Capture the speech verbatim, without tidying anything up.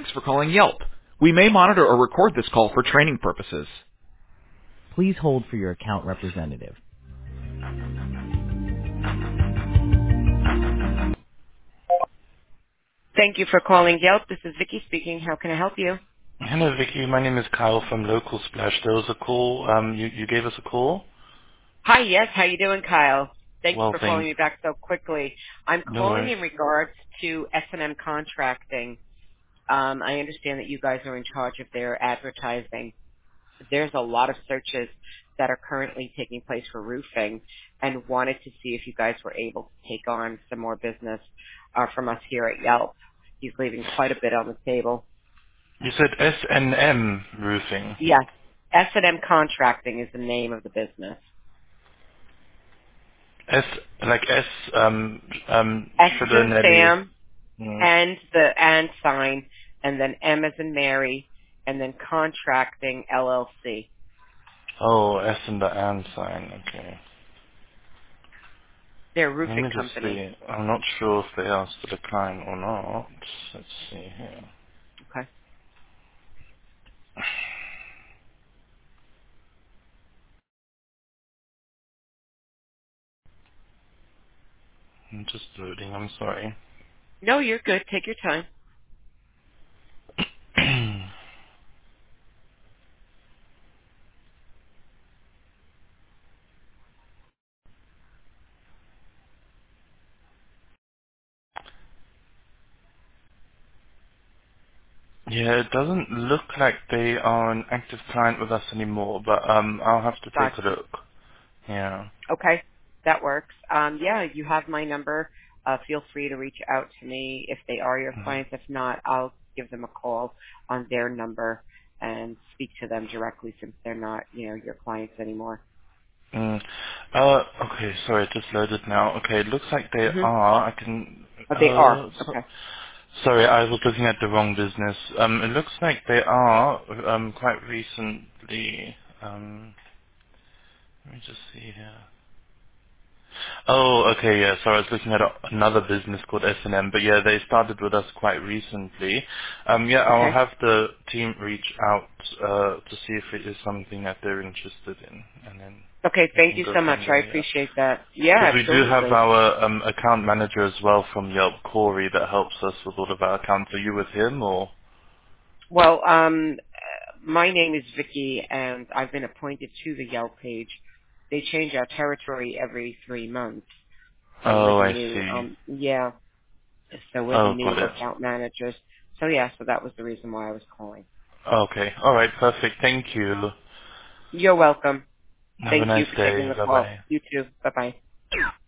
Thanks for calling Yelp. We may monitor or record this call for training purposes. Please hold for your account representative. Thank you for calling Yelp. This is Vicky speaking. How can I help you? Hello, Vicky. My name is Kyle from Local Splash. There was a call. Um, you, you gave us a call? Hi, yes. How you doing, Kyle? Thank you Well, for calling thank. me back so quickly. I'm No calling worries. in regards to S and M Contracting. Um, I understand that you guys are in charge of their advertising. There's a lot of searches that are currently taking place for roofing and wanted to see if you guys were able to take on some more business uh, from us here at Yelp. He's leaving quite a bit on the table. You said S and M Roofing. Yes, S and M Contracting is the name of the business. S, like S, um, um, S as Sugar in Nelly. Sam, Mm. and the and sign, and then M as in Mary, and then Contracting L L C. Oh, S and the and sign. Okay. They're a Let roofing me just company. see. I'm not sure if they asked to decline or not. Let's see here. Okay. I'm just loading. I'm sorry. No, you're good. Take your time. Yeah, it doesn't look like they are an active client with us anymore, but um, I'll have to take a Gotcha. look. Yeah. Okay, that works. Um, yeah, you have my number. Uh, feel free to reach out to me if they are your Mhm. clients. If not, I'll give them a call on their number and speak to them directly since they're not, you know, your clients anymore. Mm. Uh, okay, sorry, it just loaded now. Okay, it looks like they Mm-hmm. are. I can. Oh, they are. Uh, so, Okay. sorry, I was looking at the wrong business. Um, it looks like they are. Um, quite recently. Um, let me just see here. Oh, okay, yeah. So I was looking at a, another business called S and M, but yeah, they started with us quite recently. Um, yeah, I'll Okay. have the team reach out uh, to see if it is something that they're interested in, and then Okay, we thank can you go so much. from I there. Yeah. appreciate that. Yeah, Because we do have absolutely. our um, account manager as well from Yelp, Corey, that helps us with all of our accounts. Are you with him or? Well, um, uh, my name is Vicky, and I've been appointed to the Yelp page. They change our territory every three months, so we're Oh, the I new. see. Um, yeah, so we're the Oh, new got it. account managers. So yeah, so that was the reason why I was calling. Okay. All right. Perfect. Thank you. You're welcome. Have a Thank you nice for taking day. the Bye call. bye. You too. Bye bye.